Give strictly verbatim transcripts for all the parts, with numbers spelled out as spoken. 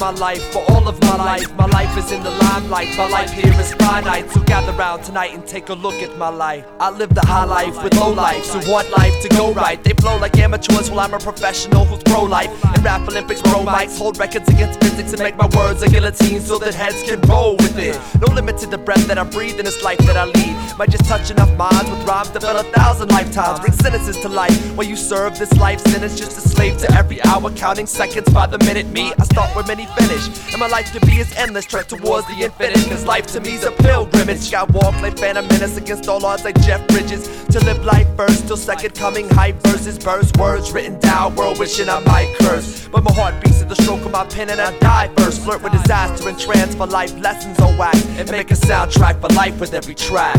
my life, for all of my life. My life is in the limelight, my life here is finite. So gather round tonight and take a look at my life. I live the high life with low life, so want life to go right. They flow like amateurs while I'm a professional who's pro-life. In rap Olympics, pro mics, hold records against physics and make my words a guillotine so that heads can roll with it. No limit to the breath that I breathe in this life that I lead. Might just touch enough minds with rhymes to fill a thousand lifetimes. Bring sentences to life while you serve this life sentence. Just a slave to every hour, counting seconds by the minute. Me, I start where many finish, and my life to be is endless. Trek towards the infinite, cause life to me's a pilgrimage. I walk like Phantom Menace against all odds like Jeff Bridges. To live life first, till second coming, hype verses, burst words written down, world wishing I might curse. But my heart beats at the stroke of my pen and I die first. Flirt with disaster and transfer life lessons on wax, and make a soundtrack for life with every track.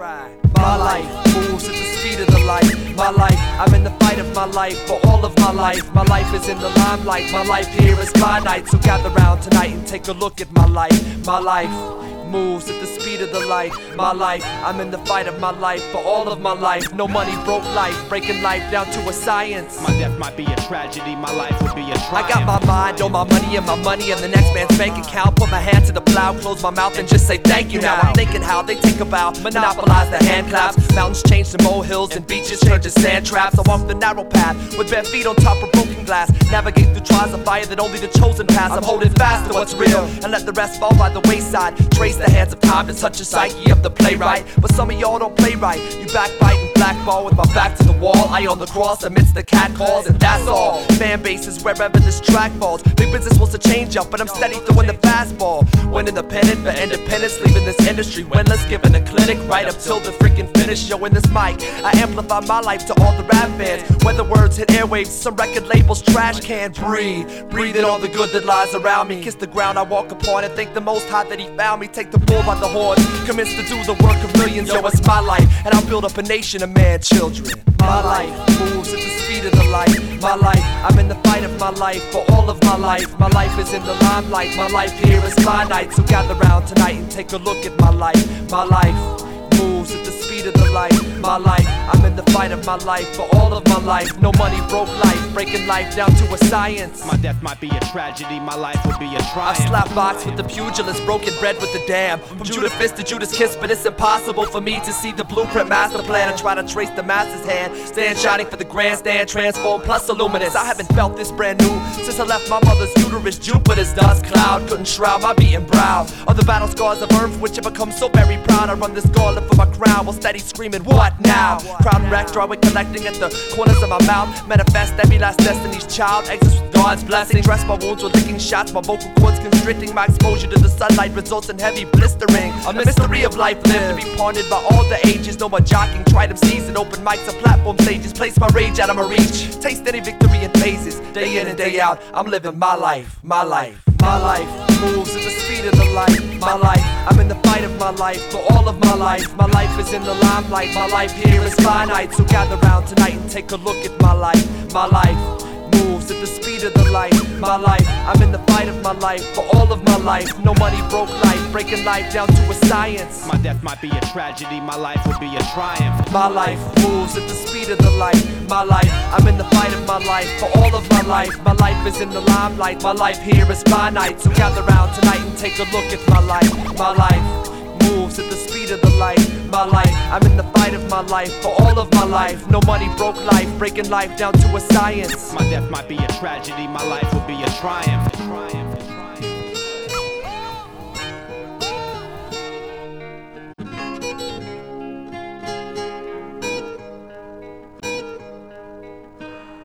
My life moves at the speed of the light. My life, I'm in the fight of my life, for all of my life. My life is in the limelight, my life here is finite. So gather round tonight and take a look at my life. My life moves at the speed of the light. My life, I'm in the fight of my life, for all of my life. No money broke life, breaking life down to a science. My death might be a tragedy, my life would be a triumph. I got my mind on my money and my money and the next man's bank account. Put my hand to the plow, close my mouth and just say thank you now. I'm thinking how they think about monopolize the hand claps. Mountains change to molehills and beaches turn to sand traps. I walk the narrow path with bare feet on top of broken glass. Navigate through trials of fire that only the chosen pass. I'm holding fast to what's real and let the rest fall by the wayside. Trace the hands of time to touch the psyche of the playwright. But some of y'all don't play right. You backbite and blackball with my back to the wall. I on the cross amidst the catcalls, and that's all. Fan bases wherever this track falls. Big business wants to change up, but I'm steady throwing the fastball. When independent for independence, leaving this industry winless, giving a clinic right up till the freaking finish. Yo, in this mic, I amplify my life to all the rap fans. Whether words hit airwaves, some record labels trash can. Breathe, breathe in all the good that lies around me. Kiss the ground I walk upon and thank the Most High that He found me. Take the bull by the horns, commence to do the work of millions. Yo, it's my life, and I'll build up a nation of man children. My life moves at the speed of the light. My life, I'm in the fight of my life, for all of my life. My life is in the limelight, my life here is finite. So gather round tonight and take a look at my life. My life moves at the speed of the light. My life, I'm in the fight of my life, for all of my life. No money broke life, breaking life down to a science. My death might be a tragedy, my life would be a triumph. I've slapped box with the pugilist, broken bread with the dam. From Judas Fist to Judas Kiss, but it's impossible for me to see the blueprint master plan and try to trace the master's hand. Stand shining for the grandstand, transform plus illuminous. I haven't felt this brand new since I left my mother's uterus. Jupiter's dust cloud couldn't shroud my beaten brow. Of the battle scars of earth, which have become so very proud. I run this gauntlet for my crown while steady screaming, what now? Crowd and wreck, drawing, collecting at the corners of my mouth. Manifest every last destiny's child, exits with God's blessing. Dress my wounds with licking shots, my vocal cords constricting. My exposure to the sunlight results in heavy blistering. A mystery of life lived to be pondered by all the ages. No more jockeying, try them season, open mics and platform stages. Place my rage out of my reach, taste any victory in phases. Day in and day out, I'm living my life, my life. My life moves at the speed of the light. My life, I'm in the fight of my life, for all of my life. My life is in the limelight, my life here is finite. So gather round tonight and take a look at my life. My life moves at the speed of the light. My life, I'm in the fight of my life, for all of my life. No money broke life, breaking life down to a science. My death might be a tragedy, my life would be a triumph. My life moves at the speed of the light. My life, I'm in the fight of my life, for all of my life. My life is in the limelight, my life here is finite. So gather round tonight and take a look at my life. My life moves at the speed of the light. My life, I'm in the fight of my life, for all of my life. No money broke life, breaking life down to a science. My death might be a tragedy, my life would be a triumph.